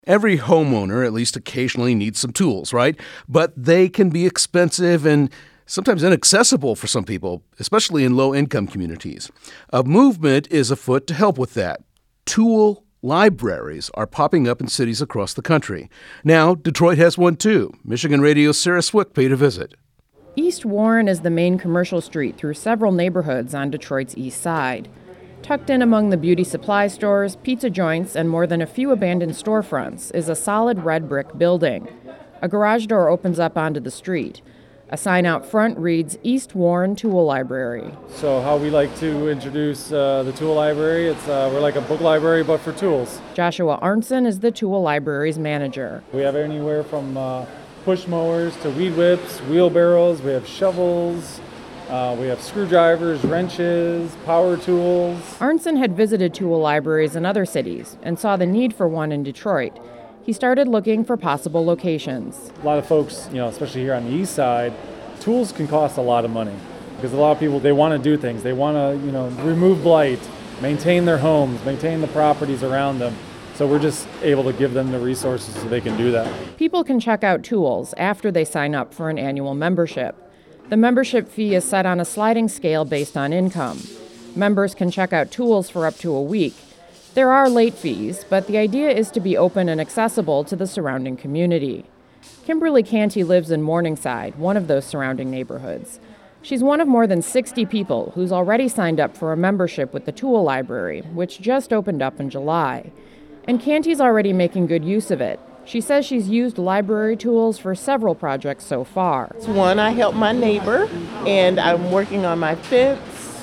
Every homeowner at least occasionally needs some tools, right? But they can be expensive and sometimes inaccessible for some people, especially in low-income communities. A movement is afoot to help with that. Tool libraries are popping up in cities across the country. Now, Detroit has one too. Michigan Radio's Sarah Swick paid a visit. East Warren is the main commercial street through several neighborhoods on Detroit's east side. Tucked in among the beauty supply stores, pizza joints, and more than a few abandoned storefronts is a solid red brick building. A garage door opens up onto the street. A sign out front reads East Warren Tool Library. So how we like to introduce the tool library, we're like a book library but for tools. Joshua Arnson is the tool library's manager. We have anywhere from push mowers to weed whips, wheelbarrows, we have shovels, we have screwdrivers, wrenches, power tools. Arnson had visited tool libraries in other cities and saw the need for one in Detroit. He started looking for possible locations. A lot of folks, especially here on the east side, tools can cost a lot of money because a lot of people, they want to do things. They want to, remove blight, maintain their homes, maintain the properties around them. So we're just able to give them the resources so they can do that. People can check out tools after they sign up for an annual membership. The membership fee is set on a sliding scale based on income. Members can check out tools for up to a week. There are late fees, but the idea is to be open and accessible to the surrounding community. Kimberly Canty lives in Morningside, one of those surrounding neighborhoods. She's one of more than 60 people who's already signed up for a membership with the Tool Library, which just opened up in July. And Canty's already making good use of it. She says she's used library tools for several projects so far. One, I helped my neighbor, and I'm working on my fence.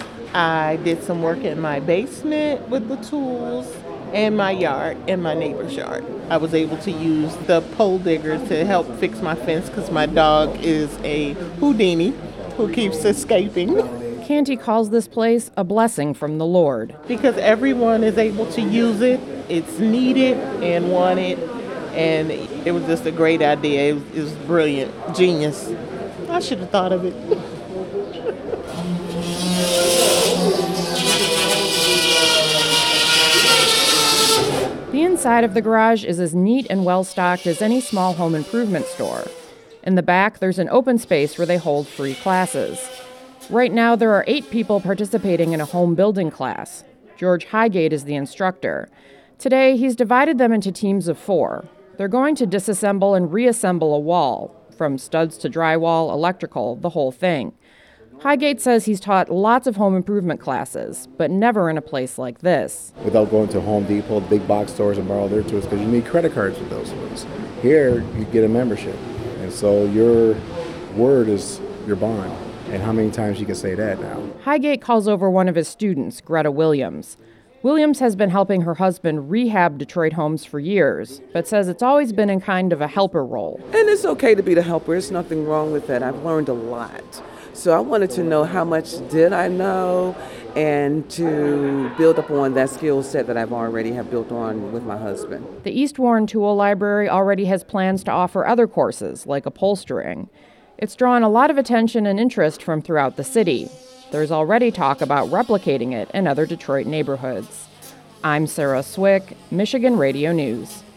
I did some work in my basement with the tools, and my yard, and my neighbor's yard. I was able to use the pole digger to help fix my fence because my dog is a Houdini who keeps escaping. Canty calls this place a blessing from the Lord. Because everyone is able to use it, it's needed and wanted. And it was just a great idea. It was brilliant, genius. I should have thought of it. The inside of the garage is as neat and well-stocked as any small home improvement store. In the back, there's an open space where they hold free classes. Right now, there are 8 people participating in a home building class. George Highgate is the instructor. Today, he's divided them into teams of 4. They're going to disassemble and reassemble a wall, from studs to drywall, electrical, the whole thing. Highgate says he's taught lots of home improvement classes, but never in a place like this. Without going to Home Depot, the big box stores, and borrow their tools, because you need credit cards with those ones. Here, you get a membership, and so your word is your bond. And how many times you can say that now? Highgate calls over one of his students, Greta Williams. Williams has been helping her husband rehab Detroit homes for years, but says it's always been in kind of a helper role. And it's okay to be the helper. There's nothing wrong with that. I've learned a lot. So I wanted to know how much did I know and to build upon that skill set that I've already have built on with my husband. The East Warren Tool Library already has plans to offer other courses, like upholstering. It's drawn a lot of attention and interest from throughout the city. There's already talk about replicating it in other Detroit neighborhoods. I'm Sarah Swick, Michigan Radio News.